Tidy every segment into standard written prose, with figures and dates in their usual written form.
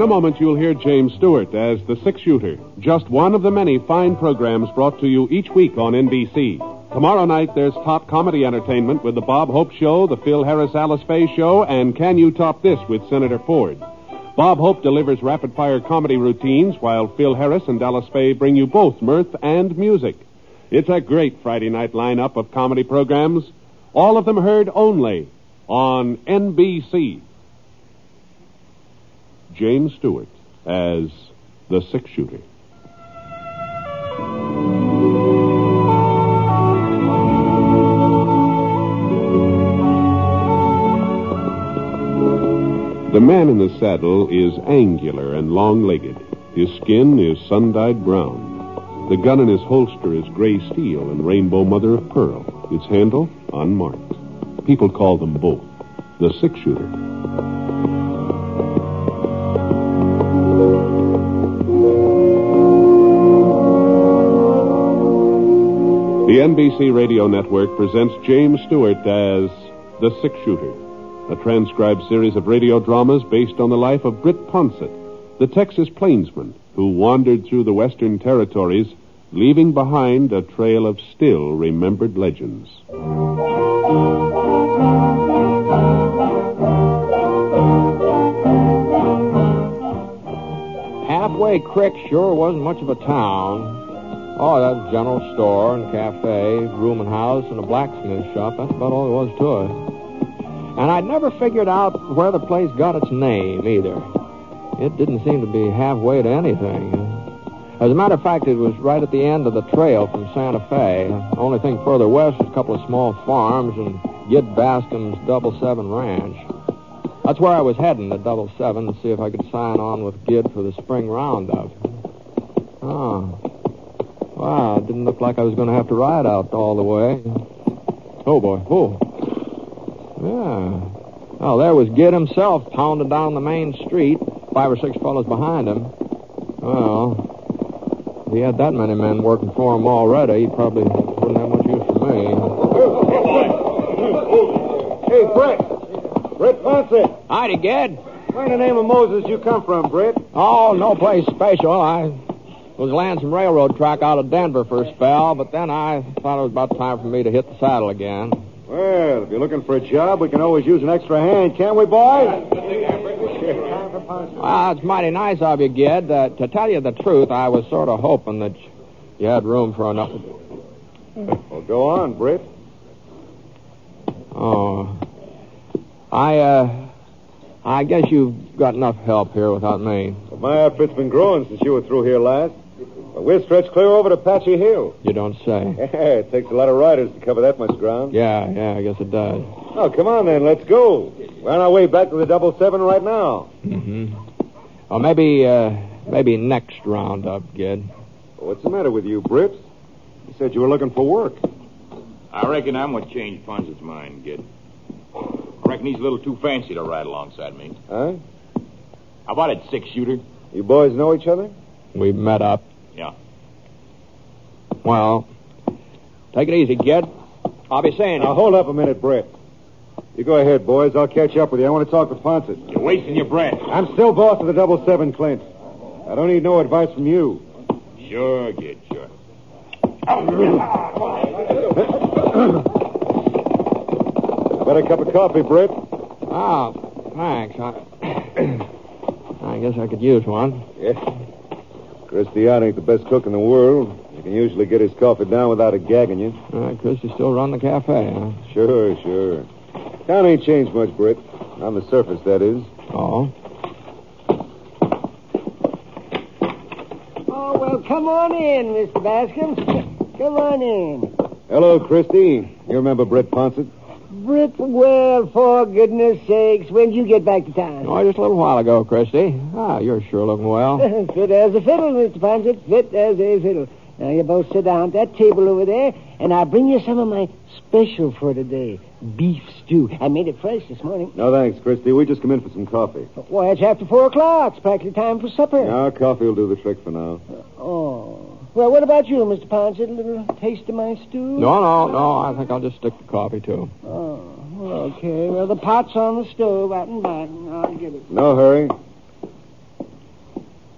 a moment, you'll hear James Stewart as the six-shooter, just one of the many fine programs brought to you each week on NBC. Tomorrow night, there's top comedy entertainment with the Bob Hope Show, the Phil Harris-Alice Faye Show, and Can You Top This with Senator Ford. Bob Hope delivers rapid-fire comedy routines, while Phil Harris and Alice Faye bring you both mirth and music. It's a great Friday night lineup of comedy programs, all of them heard only on NBC. James Stewart as the six-shooter. The man in the saddle is angular and long-legged. His skin is sun-dyed brown. The gun in his holster is gray steel and rainbow mother-of-pearl. Its handle, unmarked. People call them both the six-shooter. The NBC Radio Network presents James Stewart as the six-shooter, a transcribed series of radio dramas based on the life of Britt Ponsett, the Texas plainsman who wandered through the Western Territories, leaving behind a trail of still-remembered legends. Halfway Creek sure wasn't much of a town. Oh, that general store and cafe, rooming house, and a blacksmith shop. That's about all there was to it. And I'd never figured out where the place got its name, either. It didn't seem to be halfway to anything. As a matter of fact, it was right at the end of the trail from Santa Fe. The only thing further west was a couple of small farms and Gid Bascom's Double 7 Ranch. That's where I was heading, to Double 7, to see if I could sign on with Gid for the spring roundup. Oh. Wow, it didn't look like I was going to have to ride out all the way. Oh, boy. Oh. Yeah. Well, there was Gid himself pounding down the main street, 5 or 6 fellows behind him. Well, if he had that many men working for him already, he probably wouldn't have much use for me. Hey, Britt. Britt Ponsett. Howdy, Gid. Where in the name of Moses you come from, Britt? Oh, no place special. I was laying some railroad track out of Denver for a spell, but then I thought it was about time for me to hit the saddle again. Well, if you're looking for a job, we can always use an extra hand, can't we, boys? Well, it's mighty nice of you, Gid. To tell you the truth, I was sort of hoping that you had room for enough. Well, go on, Britt. Oh. I guess you've got enough help here without me. Well, my outfit's been growing since you were through here last. Well, we're stretched clear over to Apache Hill. You don't say. Yeah, it takes a lot of riders to cover that much ground. Yeah, I guess it does. Oh, come on then, let's go. We're on our way back to the Double 7 right now. Mm-hmm. Well, maybe next roundup, Gid. Well, what's the matter with you, Britt? You said you were looking for work. I reckon I'm what changed Ponsett's mind, Gid. I reckon he's a little too fancy to ride alongside me. Huh? How about it, six-shooter? You boys know each other? We met up. Yeah. Well, take it easy, Gid. I'll be saying it. Now, hold up a minute, Britt. You go ahead, boys. I'll catch up with you. I want to talk to Ponsett. You're wasting your breath. I'm still boss of the Double 7, Clint. I don't need no advice from you. Sure, Gid, sure. Got a cup of coffee, Britt? Oh, thanks. I guess I could use one. Yeah. Cristiano ain't the best cook in the world. You can usually get his coffee down without it gagging you. Christy still run the cafe, huh? Sure. Town ain't changed much, Britt. On the surface, that is. Oh? Oh, well, come on in, Mr. Bascom. Come on in. Hello, Christy. You remember Britt Ponsett? Britt, well, for goodness sakes, when did you get back to town? Oh, just a little while ago, Christy. You're sure looking well. Fit as a fiddle, Mr. Ponsett. Fit as a fiddle. Now, you both sit down at that table over there, and I'll bring you some of my special for today. Beef stew. I made it fresh this morning. No, thanks, Christy. We just come in for some coffee. Why, it's after 4 o'clock. It's practically time for supper. No, coffee will do the trick for now. Oh. Well, what about you, Mr. Ponsett? A little taste of my stew? No. I think I'll just stick to coffee, too. Oh, okay. Well, the pot's on the stove out and back. I'll get it. No hurry.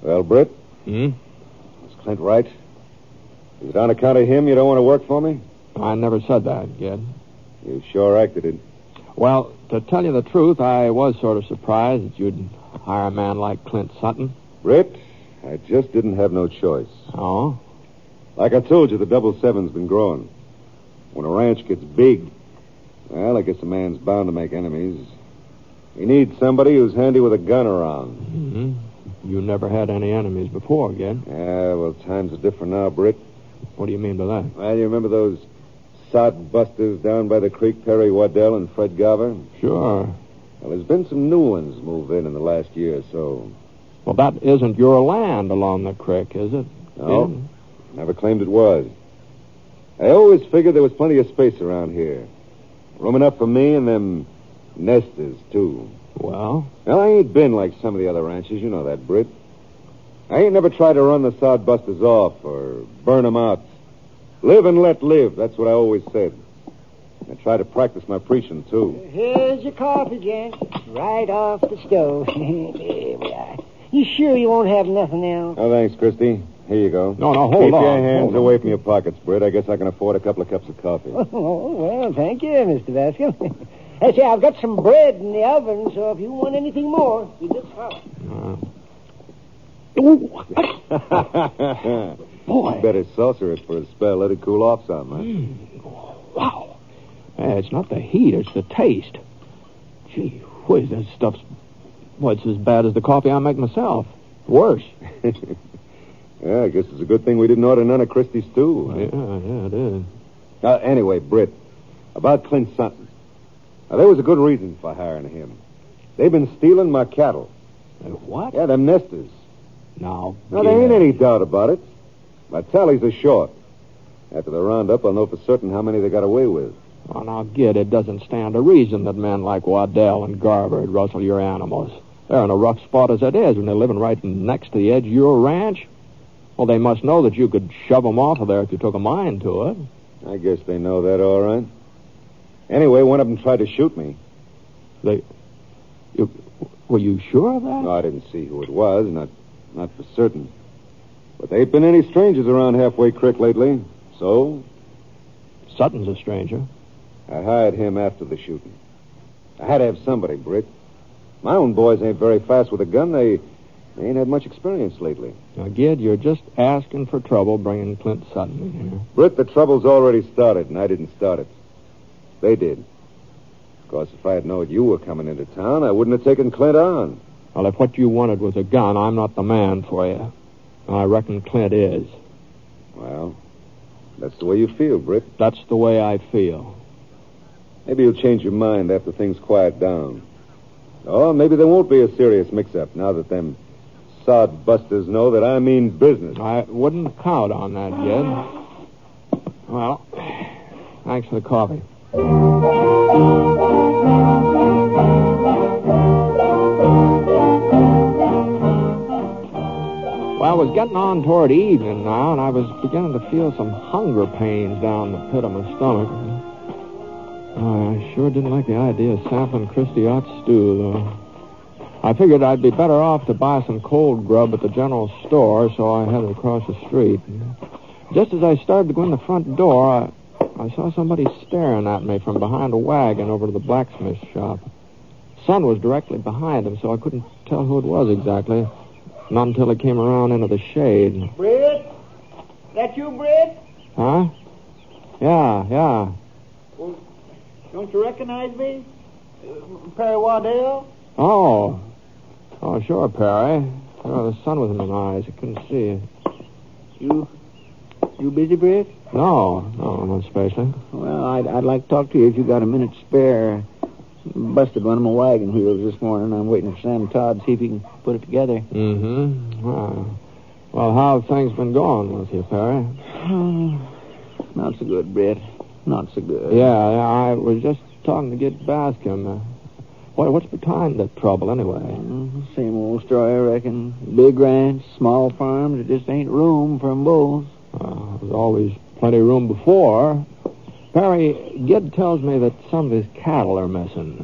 Well, Britt, Hmm? is Clint right? Is it on account of him you don't want to work for me? I never said that, kid. You sure acted it. Well, to tell you the truth, I was sort of surprised that you'd hire a man like Clint Sutton. Britt, I just didn't have no choice. Oh? Like I told you, the 77's been growing. When a ranch gets big, well, I guess a man's bound to make enemies. He needs somebody who's handy with a gun around. Mm-hmm. You never had any enemies before, kid. Yeah, well, times are different now, Britt. What do you mean by that? Well, you remember those sod busters down by the creek, Perry Waddell and Fred Garver? Sure. Well, there's been some new ones move in the last year or so. Well, that isn't your land along the creek, is it? No, kid? never claimed it was. I always figured there was plenty of space around here. Room enough for me and them nesters, too. Well? Well, I ain't been like some of the other ranches. You know that, Britt. I ain't never tried to run the sod busters off or burn them out. Live and let live. That's what I always said. I try to practice my preaching, too. Here's your coffee, Jack. Right off the stove. There we are. You sure you won't have nothing else? Oh, thanks, Christy. Here you go. No, hold Keep on. your hands Hold on. away from your pockets, Britt. I guess I can afford a couple of cups of coffee. Oh, well, thank you, Mr. Bascom. I say, I've got some bread in the oven, so if you want anything more, you just holler. Boy. Better saucer it for a spell. Let it cool off some, huh? Wow. It's not the heat, it's the taste. Gee whiz, that stuff's... Well, it's as bad as the coffee I make myself. Worse. Yeah, I guess it's a good thing we didn't order none of Christie's stew. Huh? Yeah, it is. Anyway, Britt, about Clint Sutton. Now, there was a good reason for hiring him. They've been stealing my cattle. What? Yeah, them nesters. Now, There ain't any doubt about it. My tallies are short. After the roundup, I'll know for certain how many they got away with. Oh, now, Gid, it doesn't stand to reason that men like Waddell and Garver would rustle your animals. They're in a rough spot as it is when they're living right next to the edge of your ranch. Well, they must know that you could shove them off of there if you took a mind to it. I guess they know that all right. Anyway, one of them tried to shoot me. Were you sure of that? No, I didn't see who it was, not for certain. But there ain't been any strangers around Halfway Creek lately, so Sutton's a stranger. I hired him after the shooting. I had to have somebody, Britt. My own boys ain't very fast with a gun. They ain't had much experience lately. Now, Gid, you're just asking for trouble bringing Clint Sutton in here. Britt, the trouble's already started, and I didn't start it. They did. Of course, if I had known you were coming into town, I wouldn't have taken Clint on. Well, if what you wanted was a gun, I'm not the man for you. I reckon Clint is. Well, that's the way you feel, Britt. That's the way I feel. Maybe you'll change your mind after things quiet down. Or maybe there won't be a serious mix-up now that them sod busters know that I mean business. I wouldn't count on that, Gid. Well, thanks for the coffee. Well, I was getting on toward evening now, and I was beginning to feel some hunger pains down the pit of my stomach. Oh, I sure didn't like the idea of sampling Christy Ott's stew, though. I figured I'd be better off to buy some cold grub at the general store, so I headed across the street. Just as I started to go in the front door, I saw somebody staring at me from behind a wagon over to the blacksmith shop. The sun was directly behind him, so I couldn't tell who it was exactly. Not until it came around into the shade. Britt? That you, Britt? Huh? Yeah. Well, don't you recognize me? Perry Waddell? Oh, sure, Perry. Oh, the sun was in my eyes. I couldn't see you. You busy, Britt? No, not especially. Well, I'd like to talk to you if you got a minute spare. Busted one of my wagon wheels this morning. I'm waiting for Sam Todd to see if he can put it together. Mm-hmm. Well, how have things been going with you, Perry? Not so good, Britt. Not so good. Yeah, I was just talking to Gid Bascom. What's behind the trouble, anyway? Same old story, I reckon. Big ranch, small farms, there just ain't room for 'em both. There's always plenty of room before. Perry, Gid tells me that some of his cattle are missing. Oh,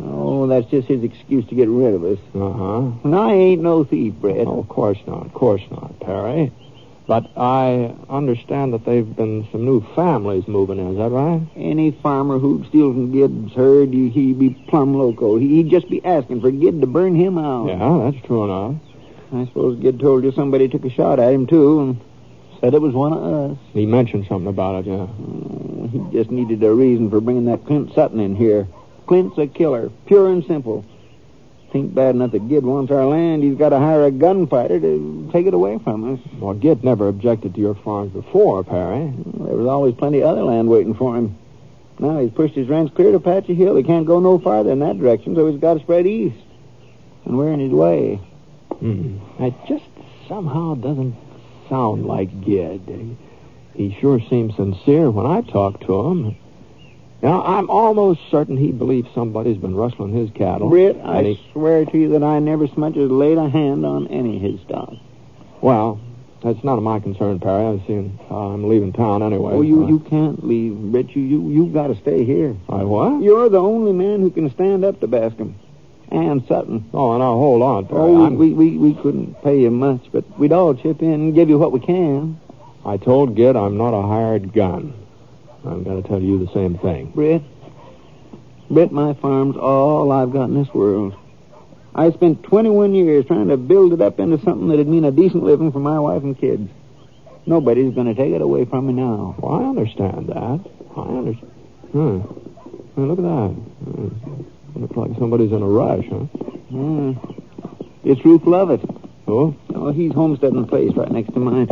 Oh, that's just his excuse to get rid of us. Uh-huh. And I ain't no thief, Brett. Oh, of course not, Perry. But I understand that they've been some new families moving in. Is that right? Any farmer who'd steal from Gid's herd, he'd be plumb loco. He'd just be asking for Gid to burn him out. Yeah, that's true enough. I suppose Gid told you somebody took a shot at him, too, and said it was one of us. He mentioned something about it, yeah. He just needed a reason for bringing that Clint Sutton in here. Clint's a killer, pure and simple. Think bad enough that Gid wants our land. He's got to hire a gunfighter to take it away from us. Well, Gid never objected to your farms before, Perry. There was always plenty of other land waiting for him. Now he's pushed his ranch clear to Apache Hill. He can't go no farther in that direction, so he's got to spread east. And we're in his way. It just somehow doesn't sound like Gid. He sure seems sincere when I talk to him. Now, I'm almost certain he believes somebody's been rustling his cattle. Britt, I swear to you that I never so much as laid a hand on any of his stock. Well, that's none of my concern, Perry. I'm leaving town anyway. Oh, you can't leave, Britt. You got to stay here. I what? You're the only man who can stand up to Bascom. And Sutton. Oh, now hold on, Perry. Oh, we couldn't pay you much, but we'd all chip in and give you what we can. I told Gid I'm not a hired gun. I'm going to tell you the same thing. Britt, my farm's all I've got in this world. I spent 21 years trying to build it up into something that'd mean a decent living for my wife and kids. Nobody's going to take it away from me now. Well, I understand that. Hey, look at that. Looks like somebody's in a rush, huh? It's Ruth Lovett. Oh? Oh, he's homesteading the place right next to mine.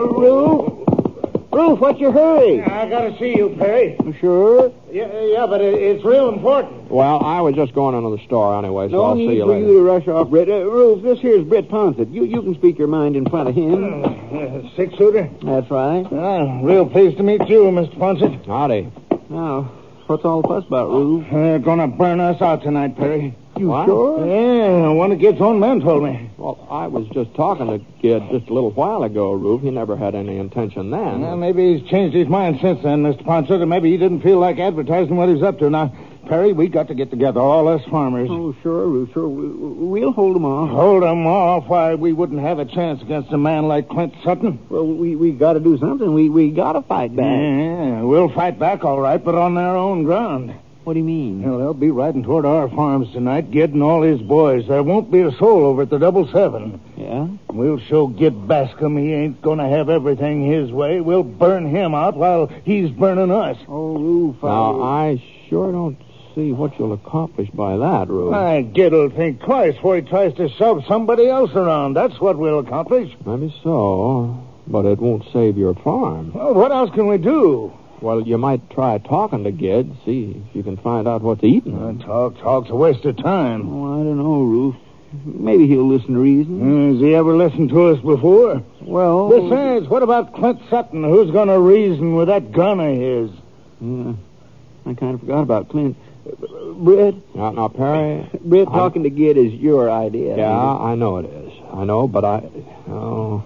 Ruth, what's your hurry? I gotta see you, Perry. Sure? Yeah, but it's real important. Well, I was just going into the store anyway, so No I'll see need you for later. you to rush off, Britt. Ruth, this here's Britt Ponsett. You can speak your mind in front of him. Six-shooter? That's right. Real pleased to meet you, Mr. Ponsett. Howdy. Now, what's all the fuss about, Ruth? They're gonna burn us out tonight, Perry. You What? sure? Yeah, one of Gid's own men told me. Well, I was just talking to Gid just a little while ago, Rube. He never had any intention then. Well, maybe he's changed his mind since then, Mr. Ponsett, or maybe he didn't feel like advertising what he's up to. Now, Perry, we got to get together, all us farmers. Oh, sure, Ruth, sure. We'll hold them off. Hold them off? Why, we wouldn't have a chance against a man like Clint Sutton. Well, we got to do something. We got to fight back. Yeah, we'll fight back, all right, but on their own ground. What do you mean? Well, they'll be riding toward our farms tonight, Gid and all his boys. There won't be a soul over at the 777. Yeah? We'll show Gid Bascom he ain't going to have everything his way. We'll burn him out while he's burning us. Oh, Ruth. Now, I sure don't see what you'll accomplish by that, Rube. Why, Gid'll think twice before he tries to shove somebody else around. That's what we'll accomplish. Maybe so, but it won't save your farm. Well, what else can we do? Well, you might try talking to Gid, see if you can find out what's eating. Talk's a waste of time. Oh, I don't know, Ruth. Maybe he'll listen to reason. Has he ever listened to us before? Well... Besides, what about Clint Sutton? Who's going to reason with that gun of his? Yeah, I kind of forgot about Clint. Britt? Now, Perry... Britt, talking to Gid is your idea. Yeah, I know it is. I know, but Oh,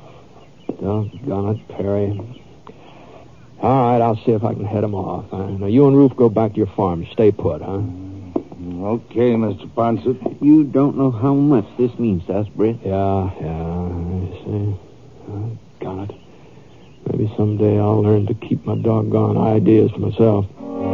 doggone it, Perry. All right, I'll see if I can head him off. Now, you and Ruth go back to your farm. Stay put, huh? Okay, Mr. Ponsett. You don't know how much this means to us, Britt. Yeah, I see. Got it. Maybe someday I'll learn to keep my doggone ideas to myself.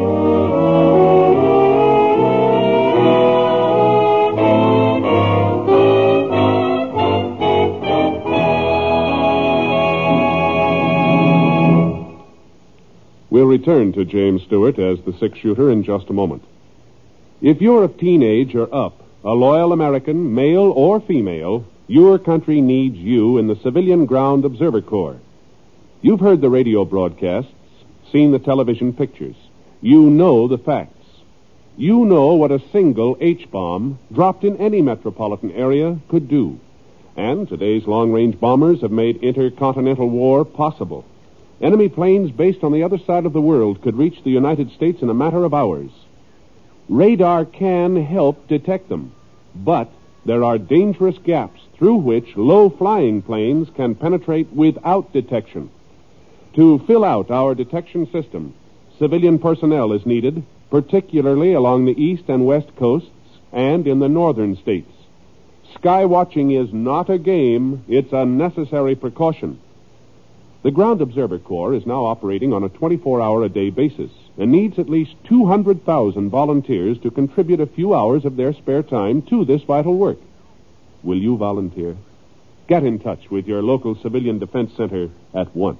We'll return to James Stewart as the six-shooter in just a moment. If you're of teenage or up, a loyal American, male or female, your country needs you in the Civilian Ground Observer Corps. You've heard the radio broadcasts, seen the television pictures. You know the facts. You know what a single H-bomb dropped in any metropolitan area could do. And today's long-range bombers have made intercontinental war possible. Enemy planes based on the other side of the world could reach the United States in a matter of hours. Radar can help detect them, but there are dangerous gaps through which low-flying planes can penetrate without detection. To fill out our detection system, civilian personnel is needed, particularly along the east and west coasts and in the northern states. Sky watching is not a game, it's a necessary precaution. The Ground Observer Corps is now operating on a 24-hour-a-day basis and needs at least 200,000 volunteers to contribute a few hours of their spare time to this vital work. Will you volunteer? Get in touch with your local Civilian Defense Center at once.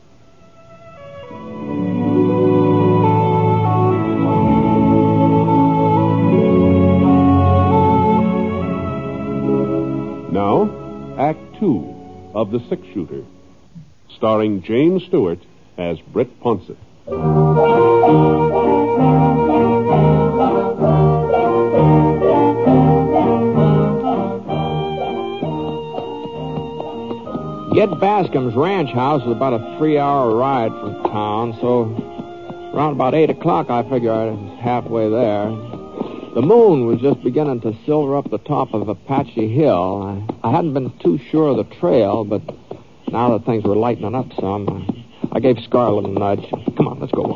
Now, Act 2 of The Six-Shooter, starring James Stewart as Britt Ponsett. Ged Bascom's ranch house is about a 3-hour ride from town, so around about 8 o'clock I figure I was halfway there. The moon was just beginning to silver up the top of Apache Hill. I hadn't been too sure of the trail, but now that things were lightening up some, I gave Scar a little nudge. Come on, let's go.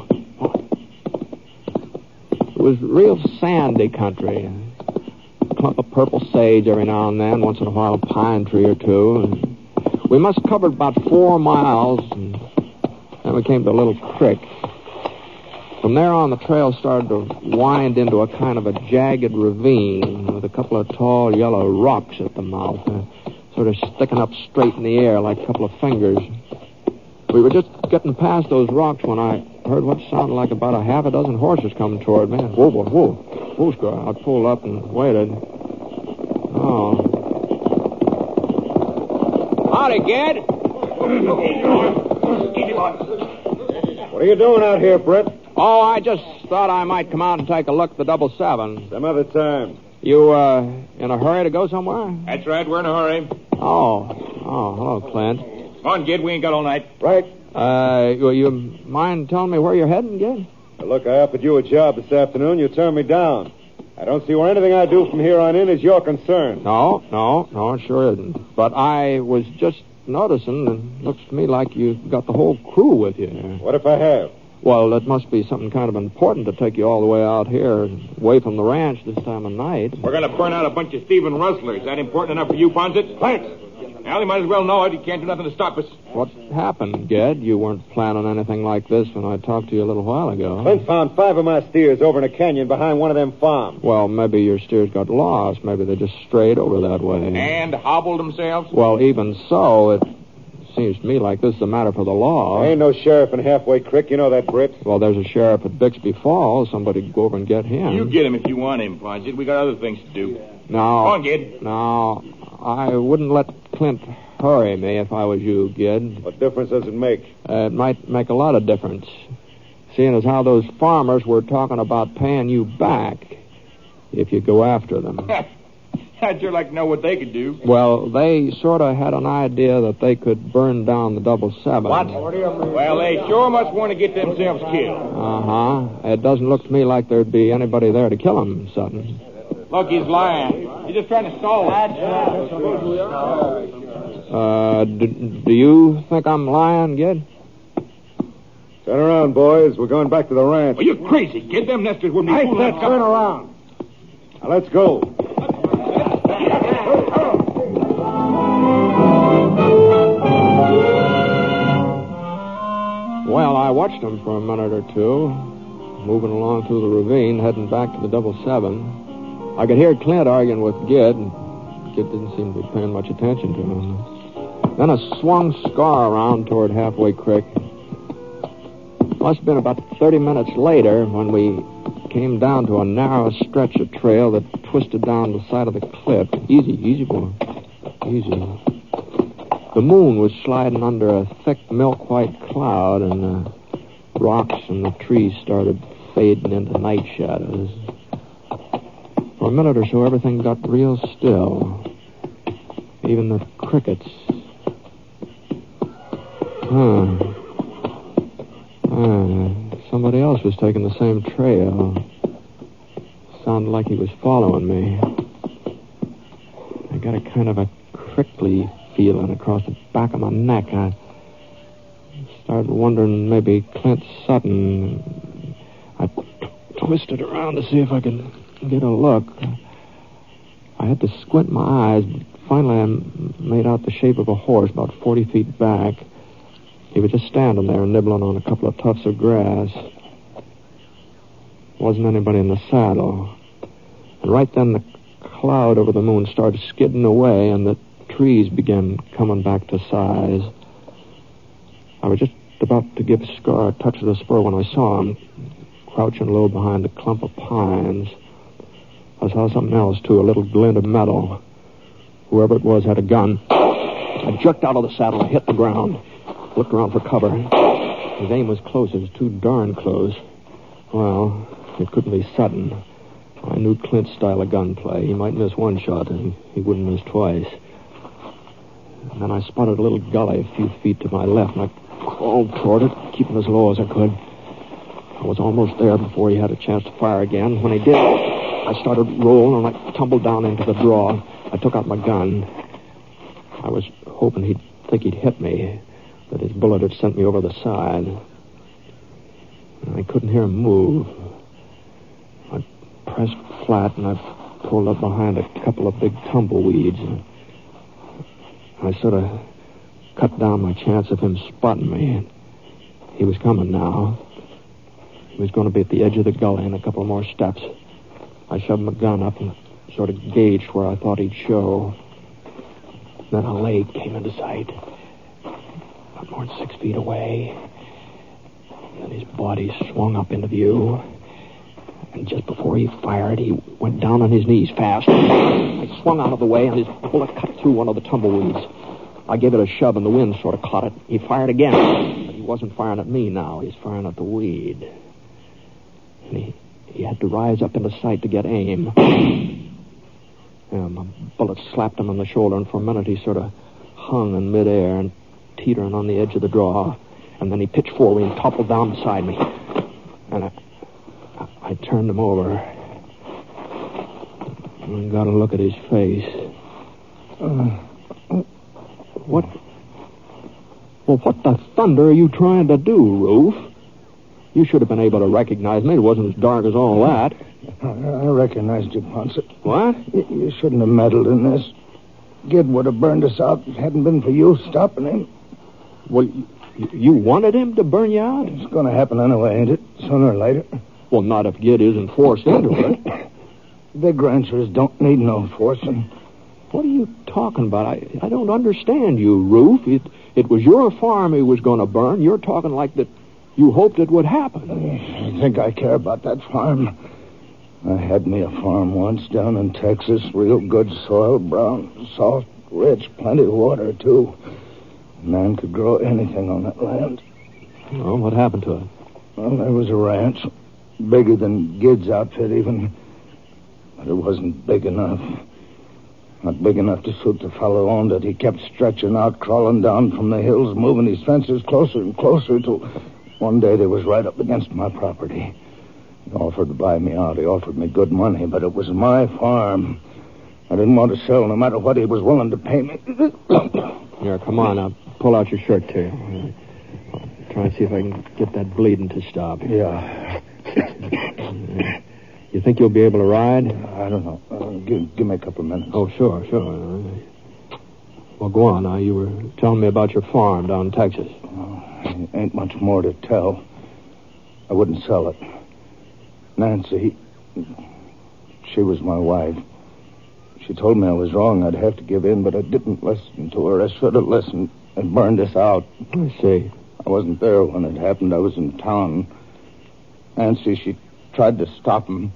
It was real sandy country. A clump of purple sage every now and then, once in a while a pine tree or two. We must have covered about 4 miles, and then we came to a little creek. From there on, the trail started to wind into a kind of a jagged ravine with a couple of tall yellow rocks at the mouth, sort of sticking up straight in the air like a couple of fingers. We were just getting past those rocks when I heard what sounded like about a half a dozen horses coming toward me. Whoa, whoa, whoa. Whoa, Scar. I pulled up and waited. Oh. Howdy, Ged. What are you doing out here, Britt? Oh, I just thought I might come out and take a look at the 777. Some other time. You, in a hurry to go somewhere? That's right, we're in a hurry. Oh, hello, Clint. Come on, Gid, we ain't got all night. Right. You mind telling me where you're heading, Ged? Well, look, I offered you a job this afternoon. You turned me down. I don't see where anything I do from here on in is your concern. No, it sure isn't. But I was just noticing, and it looks to me like you've got the whole crew with you. What if I have? Well, it must be something kind of important to take you all the way out here, away from the ranch this time of night. We're going to burn out a bunch of Stephen rustlers. Is that important enough for you, Ponsett? Thanks. Well, you might as well know it. You can't do nothing to stop us. What happened, Ged? You weren't planning anything like this when I talked to you a little while ago. Clint found 5 of my steers over in a canyon behind one of them farms. Well, maybe your steers got lost. Maybe they just strayed over that way. And hobbled themselves? Well, even so, it seems to me like this is a matter for the law. There ain't no sheriff in Halfway Creek. You know that, Britt. Well, there's a sheriff at Bixby Falls. Somebody go over and get him. You get him if you want him, Ponsett. We got other things to do. No. Come on, Gid. No, I wouldn't let Clint hurry me if I was you, Gid. What difference does it make? It might make a lot of difference. Seeing as how those farmers were talking about paying you back if you go after them. I'd sure like to know what they could do. Well, they sort of had an idea that they could burn down the 777. What do you mean? Well, they sure must want to get themselves killed. Uh-huh. It doesn't look to me like there'd be anybody there to kill him, Sutton. Look, he's lying. He's just trying to stall us. Do you think I'm lying, Gid? Turn around, boys. We're going back to the ranch. Well, you're crazy. Get them nesters wouldn't be fooling us. Turn around. Now, let's go. Well, I watched them for a minute or two, moving along through the ravine, heading back to the 777. I could hear Clint arguing with Gid, and Gid didn't seem to be paying much attention to him. Then I swung Scar around toward Halfway Creek. Must have been about 30 minutes later when we came down to a narrow stretch of trail that twisted down the side of the cliff. Easy, boy. Easy. The moon was sliding under a thick milk-white cloud, and the rocks and the trees started fading into night shadows. For a minute or so, everything got real still. Even the crickets. Somebody else was taking the same trail. Sounded like he was following me. I got a kind of a prickly feeling across the back of my neck. I started wondering maybe Clint Sutton. I twisted around to see if I could get a look. I had to squint my eyes, but finally I made out the shape of a horse about 40 feet back. He was just standing there nibbling on a couple of tufts of grass. Wasn't anybody in the saddle. And right then the cloud over the moon started skidding away, and the trees began coming back to size. I was just about to give Scar a touch of the spur when I saw him, crouching low behind a clump of pines. I saw something else, too, a little glint of metal. Whoever it was had a gun. I jerked out of the saddle and hit the ground. Looked around for cover. His aim was close. It was too darn close. Well, it couldn't be Sutton. I knew Clint's style of gunplay. He might miss one shot, and he wouldn't miss twice. And then I spotted a little gully a few feet to my left, and I crawled toward it, keeping as low as I could. I was almost there before he had a chance to fire again. When he did, I started rolling, and I tumbled down into the draw. I took out my gun. I was hoping he'd think he'd hit me, that his bullet had sent me over the side. And I couldn't hear him move. I pressed flat, and I pulled up behind a couple of big tumbleweeds. I sort of cut down my chance of him spotting me. He was coming now. He was going to be at the edge of the gully in a couple more steps. I shoved my gun up and sort of gauged where I thought he'd show. Then a leg came into sight. Not more than 6 feet away. Then his body swung up into view. And just before he fired, he went down on his knees fast. I swung out of the way, and his bullet cut through one of the tumbleweeds. I gave it a shove, and the wind sort of caught it. He fired again. But he wasn't firing at me now. He was firing at the weed. And he had to rise up into sight to get aim. My bullet slapped him on the shoulder, and for a minute he sort of hung in midair and teetering on the edge of the draw. And then he pitched forward and toppled down beside me. And I turned him over. And got a look at his face. What? Well, what the thunder are you trying to do, Roof? You should have been able to recognize me. It wasn't as dark as all that. I recognized you, Ponce. What? You shouldn't have meddled in this. Gid would have burned us out if it hadn't been for you stopping him. Well, you wanted him to burn you out? It's going to happen anyway, ain't it? Sooner or later. Well, not if Gid isn't forced into it. Big ranchers don't need no forcing. What are you talking about? I don't understand you, Roof. It was your farm he was going to burn. You're talking like that you hoped it would happen. I think I care about that farm. I had me a farm once down in Texas. Real good soil, brown, soft, rich, plenty of water, too. A man could grow anything on that land. Well, what happened to it? Well, there was a ranch. Bigger than Gid's outfit, even. But it wasn't big enough. Not big enough to suit the fellow owned it. He kept stretching out, crawling down from the hills, moving his fences closer and closer till one day they was right up against my property. He offered to buy me out. He offered me good money, but it was my farm. I didn't want to sell no matter what he was willing to pay me. Here, come on. I'll pull out your shirt, too. I'll try and see if I can get that bleeding to stop. Yeah. You think you'll be able to ride? I don't know. Give me a couple of minutes. Oh, sure. Well, go on now. You were telling me about your farm down in Texas. Ain't much more to tell. I wouldn't sell it. Nancy, she was my wife. She told me I was wrong. I'd have to give in, but I didn't listen to her. I should have listened and burned us out. I see. I wasn't there when it happened. I was in town. Nancy, she tried to stop him.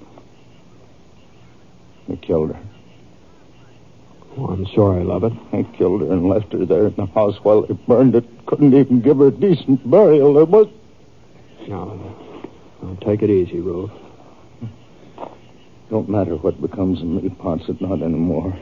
They killed her. Oh, I'm sorry, Lovett. They killed her and left her there in the house while they burned it. Couldn't even give her a decent burial. There was... No, take it easy, Roof. Don't matter what becomes of me, Ponce, not anymore.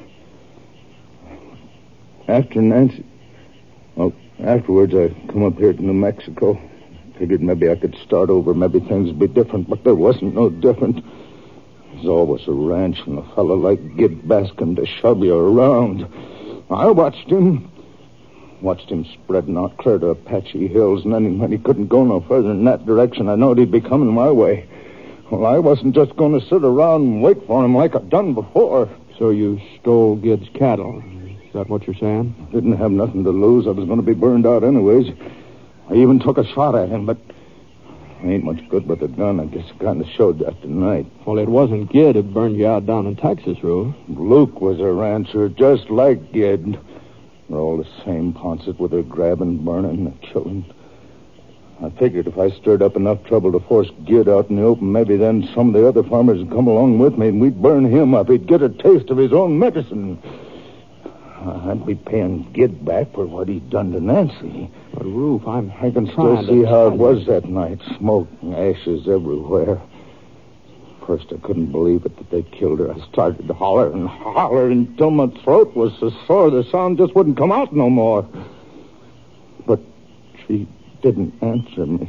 After Nancy... Well, afterwards I come up here to New Mexico. Figured maybe I could start over. Maybe things would be different, but there wasn't no different. There's always a ranch and a fellow like Gid Bascom to shove you around. I watched him spreading out clear to Apache Hills, and then when he couldn't go no further in that direction, I knowed he'd be coming my way. Well, I wasn't just going to sit around and wait for him like I'd done before. So you stole Gid's cattle. Is that what you're saying? Didn't have nothing to lose. I was going to be burned out anyways. I even took a shot at him, but I ain't much good with a gun. I guess I kind of showed that tonight. Well, it wasn't Gid who burned you out down in Texas, Rube. Luke was a rancher, just like Gid. They're all the same Ponset with their grabbing, burning, and killing. I figured if I stirred up enough trouble to force Gid out in the open, maybe then some of the other farmers would come along with me and we'd burn him up. He'd get a taste of his own medicine. I'd be paying Gid back for what he'd done to Nancy. But, Rube, I can still see how it was that night. Smoke and ashes everywhere. First, I couldn't believe it that they killed her. I started to holler until my throat was so sore the sound just wouldn't come out no more. But she didn't answer me.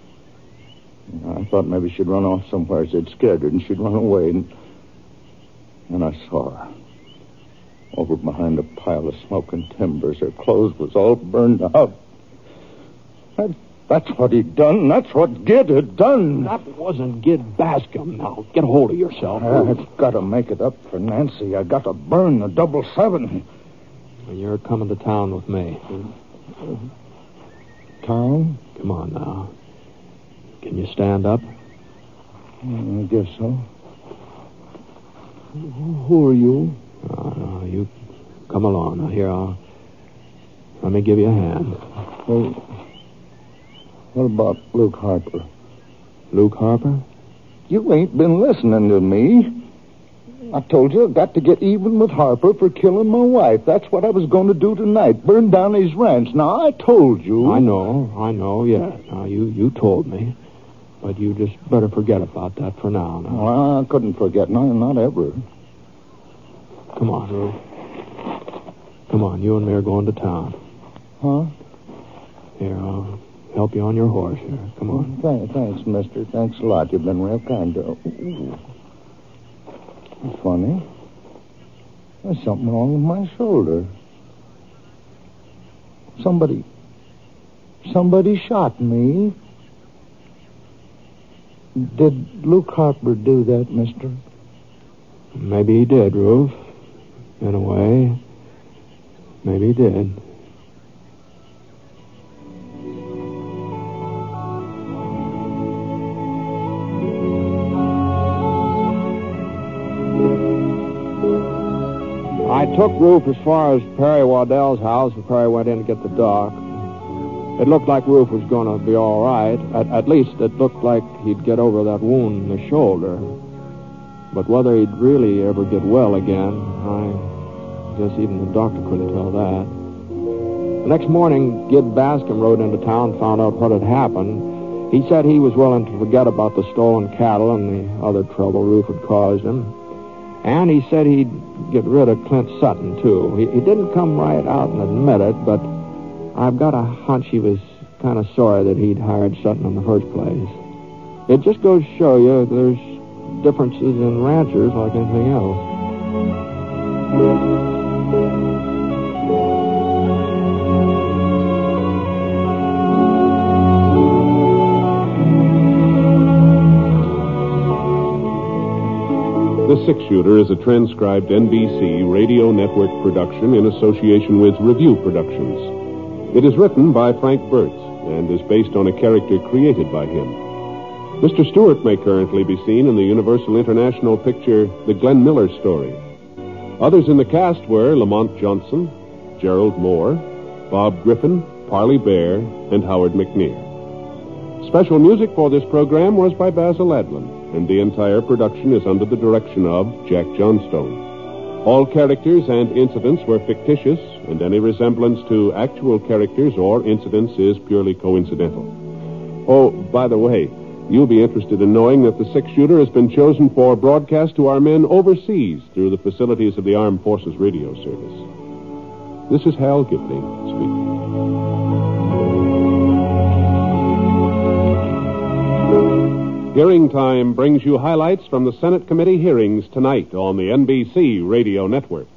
I thought maybe she'd run off somewhere. They'd scared her, and she'd run away. And I saw her. Over behind a pile of smoking timbers. Her clothes was all burned out. That's what he'd done. That's what Gid had done. That wasn't Gid Bascom. Now, get a hold of yourself. I've got to make it up for Nancy. I got to burn the 777. And you're coming to town with me. Town? Come on now. Can you stand up? I guess so. Who are you? No, you come along. Now, here, let me give you a hand. Well, what about Luke Harper? Luke Harper? You ain't been listening to me. I told you I've got to get even with Harper for killing my wife. That's what I was going to do tonight. Burn down his ranch. Now, I told you. I know, yeah. Now, you told me. But you just better forget about that for now. Well, I couldn't forget. No, not ever. Come on, Rube. Come on, you and me are going to town. Huh? Here, I'll help you on your horse here. Come on. Thanks, mister. Thanks a lot. You've been real kind to... Ooh. Funny. There's something wrong with my shoulder. Somebody shot me. Did Luke Harper do that, mister? Maybe he did, Rube. In a way. Maybe he did. I took Rufus as far as Perry Waddell's house, and Perry went in to get the doc. It looked like Rufus was going to be all right. At least it looked like he'd get over that wound in the shoulder. But whether he'd really ever get well again, I guess even the doctor couldn't tell that. The next morning, Gid Bascom rode into town, found out what had happened. He said he was willing to forget about the stolen cattle and the other trouble Ruf had caused him. And he said he'd get rid of Clint Sutton, too. He didn't come right out and admit it, but I've got a hunch he was kind of sorry that he'd hired Sutton in the first place. It just goes to show you there's differences in ranchers like anything else. The Six Shooter is a transcribed NBC Radio Network production in association with Review Productions. It is written by Frank Burtz and is based on a character created by him. Mr. Stewart may currently be seen in the Universal International picture The Glenn Miller Story. Others in the cast were Lamont Johnson, Gerald Moore, Bob Griffin, Parley Bear, and Howard McNear. Special music for this program was by Basil Adlin, and the entire production is under the direction of Jack Johnstone. All characters and incidents were fictitious, and any resemblance to actual characters or incidents is purely coincidental. Oh, by the way, you'll be interested in knowing that the Six Shooter has been chosen for broadcast to our men overseas through the facilities of the Armed Forces Radio Service. This is Hal Gibney speaking. Hearing Time brings you highlights from the Senate committee hearings tonight on the NBC Radio Network.